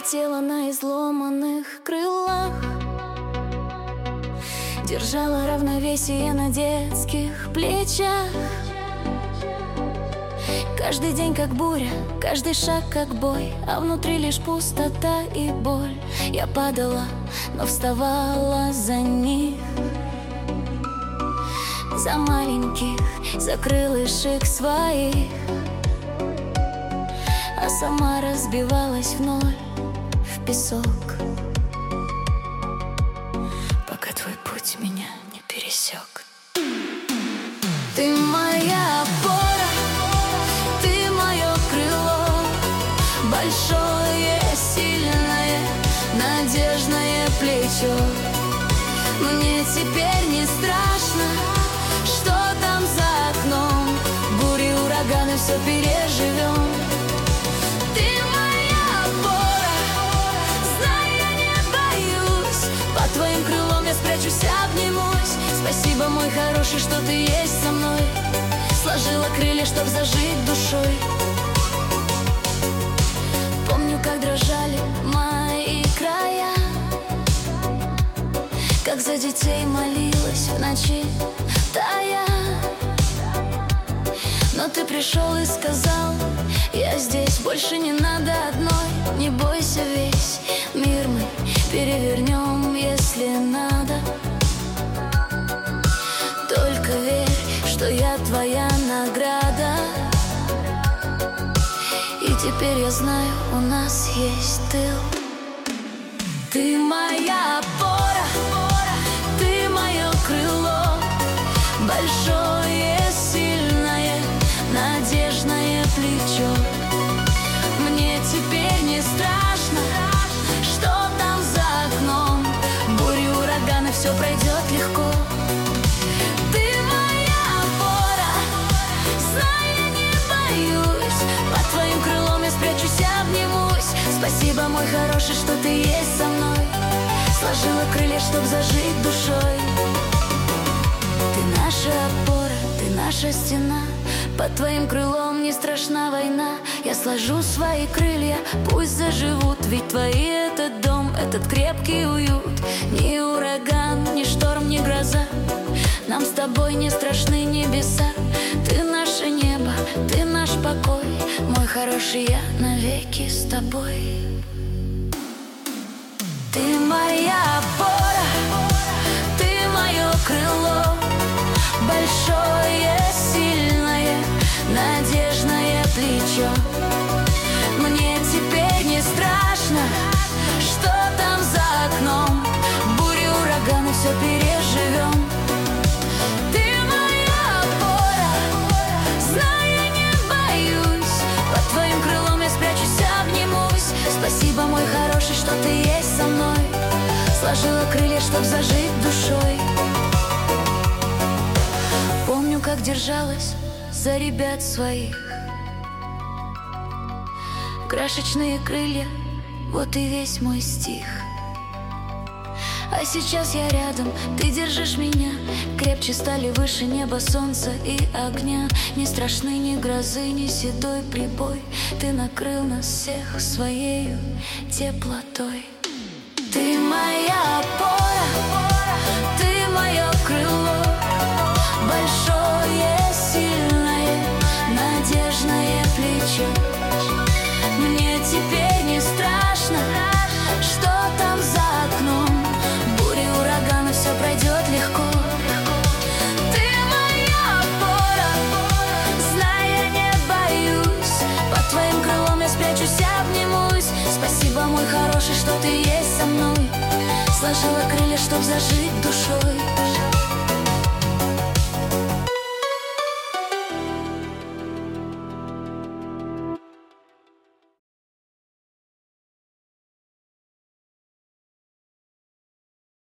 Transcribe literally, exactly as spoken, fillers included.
летела на изломанных крылах, держала равновесие на детских плечах. Каждый день как буря, каждый шаг как бой, а внутри лишь пустота и боль. Я падала, но вставала за них, за маленьких, за крылышек своих, а сама разбивалась в ноль, в песок, пока твой путь меня не пересек. Ты моя опора, ты мое крыло, большое, сильное, надежное плечо. Мне теперь не страшно, что там за окном, бури, ураганы, все переживем. Ты моя опора, знай, я не боюсь, под твоим крылом я спрячусь, обнимусь. Спасибо, мой хороший, что ты есть со мной, сложила крылья, чтоб зажить душой. Помню, как дрожали мои края, как за детей молилась в ночи тая. Но ты пришел и сказал: я здесь, больше не надо одной. Не бойся, весь мир мы перевернем, если надо. Только верь, что я твоя награда. И теперь я знаю, у нас есть тыл. Ты моя опора, ты мое крыло, большое, сильное, надежное плечо. Мне теперь не страшно, что там за окном, бури, ураганы, все пройдет легко. Ты моя опора, знай, я не боюсь, под твоим крылом я спрячусь, обнимусь. Спасибо, мой хороший, что ты есть со мной, сложила крылья, чтоб зажить душой. Ты наша опора, ты наша стена, под твоим крылом не страшна война. Я сложу свои крылья, пусть заживут, ведь твои этот дом, этот крепкий уют. Ни ураган, ни шторм, ни гроза, нам с тобой не страшны небеса. Ты наше небо, ты наш покой, мой хороший, я навеки с тобой. Ты моя опора, ты мое крыло, большое, сильное, надежное плечо. Мне теперь не страшно, что там за окном, бури, ураганы, все переживем. Ты моя опора, знай, я не боюсь, под твоим крылом я спрячусь, обнимусь. Спасибо, мой хороший, что ты есть со мной, сложила крылья, чтоб зажить душой. Помню, как держалась за ребят своих, крошечные крылья, вот и весь мой стих. А сейчас я рядом, ты держишь меня, крепче стали, выше неба, солнца и огня. Не страшны ни грозы, ни седой прибой, ты накрыл нас всех своею теплотой. Ты моя опора, ты мое крыло, большое, сильное, надежное плечо. Мне теперь не страшно, что там за окном, бури, ураганы, все пройдет легко. Ты моя опора, знай, я не боюсь, под твоим крылом я спрячусь, обнимусь. Спасибо, мой хороший, что ты есть со мной, сложила крылья, чтоб зажить душой.